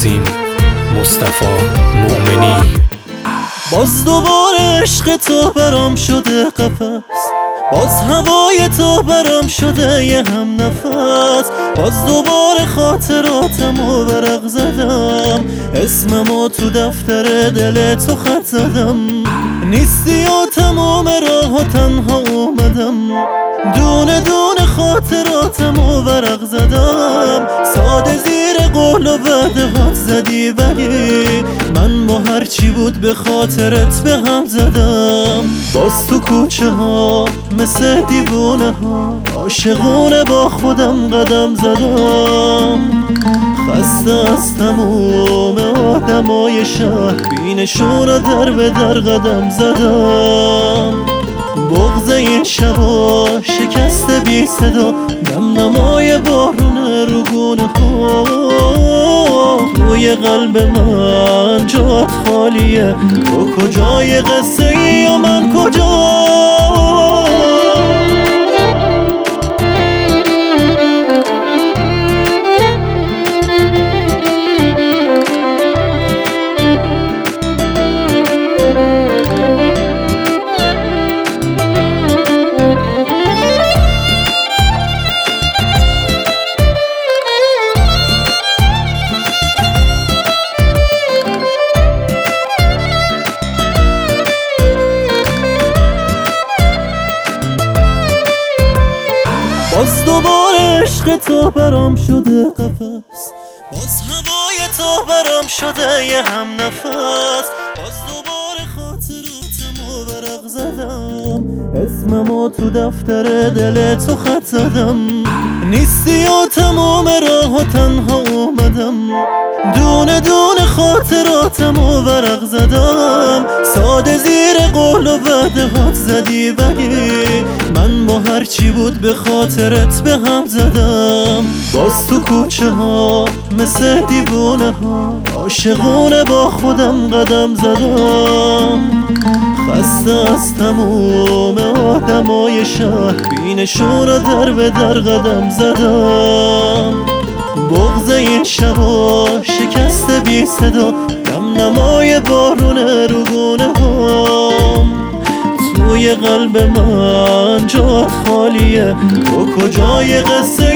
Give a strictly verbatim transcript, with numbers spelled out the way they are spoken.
عظیم مصطفی مؤمنی. باز دوباره عشق تو برام شده قفس، باز هوای تو برام شده یه هم نفس. باز دوباره خاطراتمو ورق زدم، اسممو تو دفتر دل تو خط زدم. نیستی و تمام راه و تنها اومدم، دونه دونه خاطراتمو ورق زدم. ساده زیر قول و وعدهات زدی ولی من با هرچی بود به خاطرت به هم زدم. باز تو کوچه ها مثل دیوونه ها عاشقونه با خودم قدم زدم. خسته از تموم آدمای شهر بینشون رو در به در قدم زدم. بغض این شبا شکست بی صدا، نم نمای بارونه رو گونه ها. روی قلب من جات خالیه، تو کجای قصه ای و من کجا؟ باز دوباره عشق تو برام شده قفس، باز هوای تو برام شده یه هم نفس. باز دوباره خاطراتمو ورق زدم، اسممو تو دفتر دل تو خط زدم. نیستی و تمام راه و تنها اومدم، دونه دونه خاطراتمو ورق زدم. ساده زیر قول و وعدهات زدی ولی من با هرچی بود به خاطرت به هم زدم. باز تو کوچه ها مثل دیوونه ها عاشقونه با خودم قدم زدم. خسته از تموم آدمای شهر بینشون رو در به در قدم زدم. بغض این شبا شکست بی صدا، نم نمای بارونه رو گونه هام. توی قلب من جات خالیه، تو کجای قصه